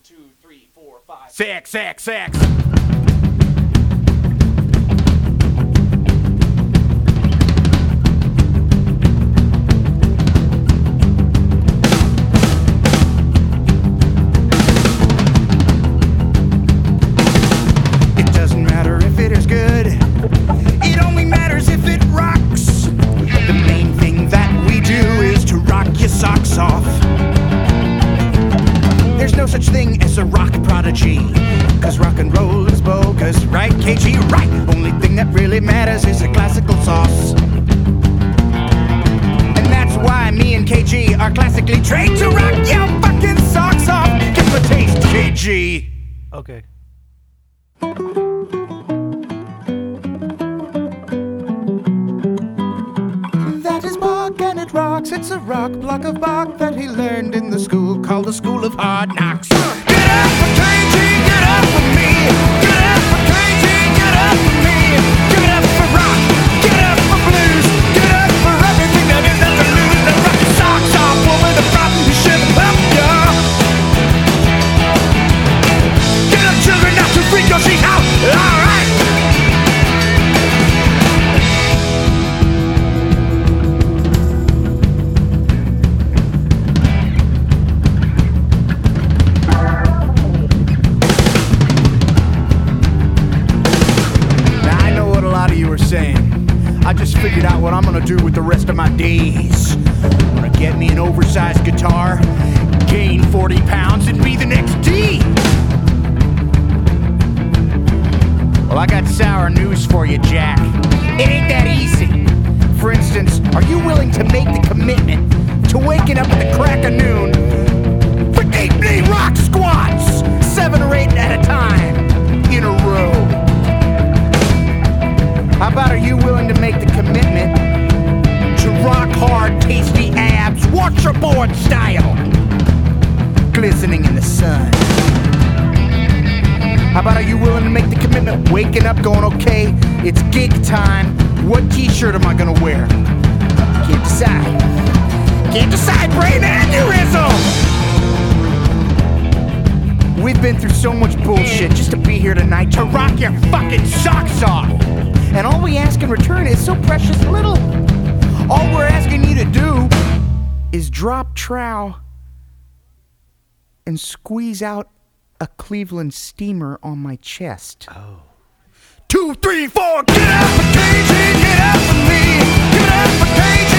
2, 3, 4, 5, 6, 6, 6. It doesn't matter if it is good, it only matters if it rocks. The main thing that we do is to rock your socks off. There's no such thing as a rock prodigy, cause rock and roll is bogus, right KG? Right! Only thing that really matters is a classical sauce. And that's why me and KG are classically trained to rock your fucking socks off. Give them a taste, KG. Okay. That is Bach and it rocks. It's a rock block of Bach that he learned in the school called the School of Hard Knocks. Get up for KG, get up for me. Get up for KG, get up for me. Give it up for rock, get up for blues. Get up for everything that is left to lose. Now rock your socks off, woman, the problem you should help ya. Get up, children, not to freak your sheet out. All right. I just figured out what I'm gonna do with the rest of my days. I'm gonna get me an oversized guitar, gain 40 pounds, and be the next D. Well, I got sour news for you, Jack. It ain't that easy. For instance, are you willing to make the commitment to waking up at the crack of noon for 8 rock squats, 7 or 8 at a time, in a row? How about, are you willing to make the commitment to rock hard, tasty abs, waterboard style, glistening in the sun? How about, are you willing to make the commitment, waking up going, okay, it's gig time, what t-shirt am I gonna wear? Can't decide. Can't decide, brain aneurysm! We've been through so much bullshit just to be here tonight to rock your fucking socks off. And all we ask in return is so precious little. All we're asking you to do is drop trow and squeeze out a Cleveland steamer on my chest. Oh. 2, 3, 4, get up for KG, get up for me, get up for KG.